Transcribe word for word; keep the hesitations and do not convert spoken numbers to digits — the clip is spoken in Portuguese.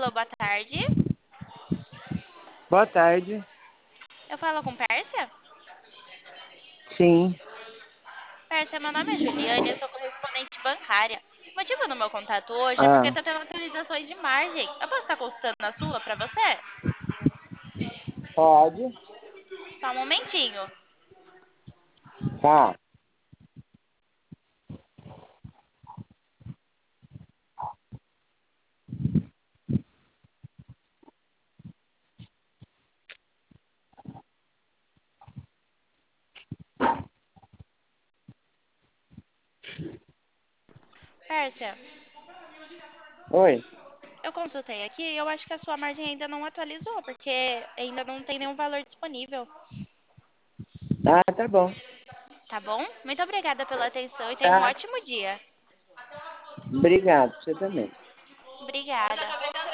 Alô, boa tarde. Boa tarde. Eu falo com Pérsia? Sim. Pérsia, meu nome é Juliane, eu sou correspondente bancária. O motivo do meu contato hoje é porque Ah, tá tendo atualizações de margem. Eu posso estar consultando a sua pra você? pode? Só um momentinho. Tá. Pérsia, Oi. eu consultei aqui e eu acho que a sua margem ainda não atualizou, porque ainda não tem nenhum valor disponível. Ah, tá bom. Tá bom? Muito obrigada pela atenção e tenha um Tá. ótimo dia. Obrigado, você também. Obrigada.